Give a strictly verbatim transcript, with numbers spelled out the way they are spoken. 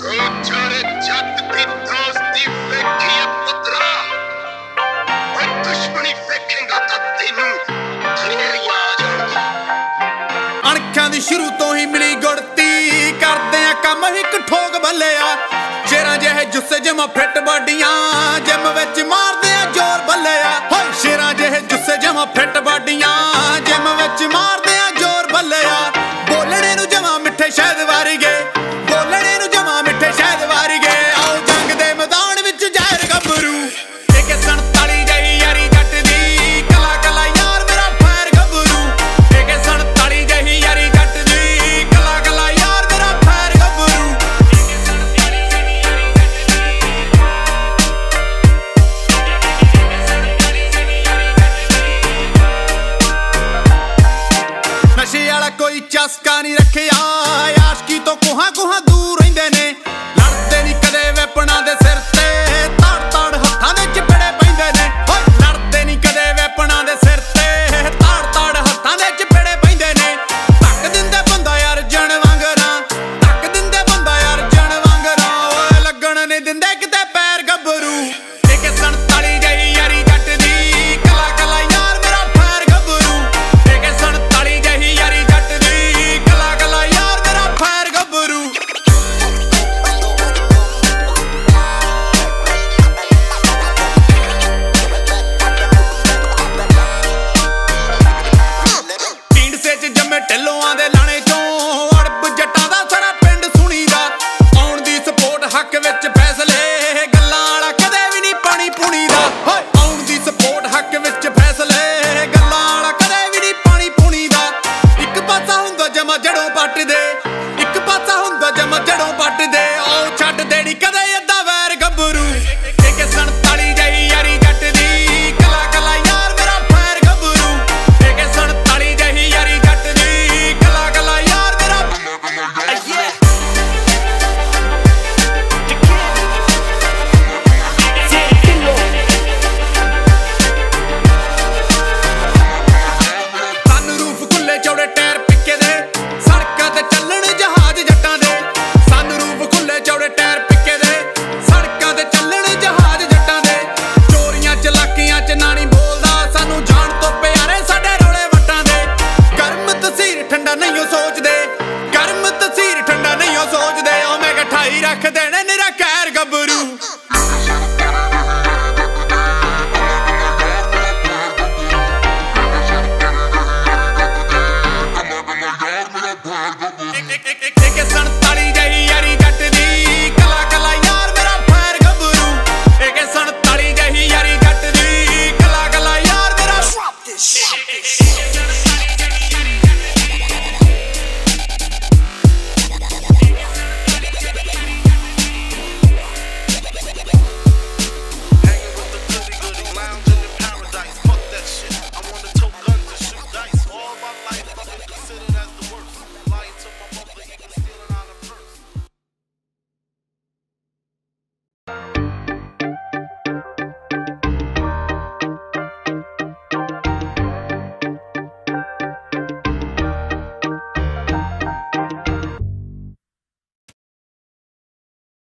अणखां दी शुरू तो ही मिली गुड़ती करदे आ कम हिक ठोक बल्लिया शेरां जेहे जुस्से जमा फिट बाडियां जिम विच मारदे आ जोर बल्लिया होए शेरां जेहे जुस्से जमा फिट बाडियां जिम विच मारदे आ जोर बल्लिया बोलणे नूं जमा मिठे शहद वारी गए बोलणे नूं जमा मिठे शहद वारी गए आओ जंग दे मैदान विच जहर गभरू के सनताली जही यारी जट दी कला कला यार मेरा फैर गभरू के सनताली जही यारी जट दी कला कला यार मेरा फैर गभरू नशे वाला कोई चस्का नहीं रखिया आशकी तो कोहा कोहा दूर रहिंदे ने लड़दे नहीं कदे वेपना दे सिर ते ताड़ ताड़ हत्थां दे चपेड़े पैंदे ने होए लड़दे नहीं कदे वेपना दे सिर ते ताड़ ताड़ हत्थां दे चपेड़े पैंदे ने धक दिंदे बंदा यार जण वांगरा धक दिंदे बंदा यार जण वांगरा ओए लगण नहीं दिंदे किते पैर गभरू के सनताली जही यारी जट दी कला कला यार मेरा फैर गभरू के सनताली जही यारी जट दी कला कला यार मेरा फैर गभरू जम्मे ढिल्लों दे लाने चों अड़ब जट्टां दा सारा पिंड सुणीदा आउण दी सपोर्ट हक विच फैसले गल्लां वाला कदे भी नहीं पानी पुणीदा आउण दी सपोर्ट हक विच फैसले गल्लां वाला कदे भी नहीं पानी पुणीदा इक पासा हुंदा जमा जड़ों पट दे इक पासा हुंदा जमा जड़ों पट दे आओ छड्ड देनी कदे अद्धा वैर गभरू के सनताली जही यारी जट दी कला कला यार मेरा फैर गभरू के सनताली जही यारी जट दी कला कला यार मेरा सनरूफ खुले चौड़े टायर पिक्के दे सड़कां ते चलण जहाज जट्टां दे सनरूफ खुले चौड़े टायर पिक्के दे सड़कां ते चलण जहाज जट्टां दे चोरियां चलाकियां च ना नहीं बोलदा सानू जान तो प्यारे साडे रोले वट्टां दे गर्म तसीर ठंडा नहीं ओ सोचदे गर्म तसीर ठंडा नहीं ओ सोचदे ओ मैं गठाई रख देना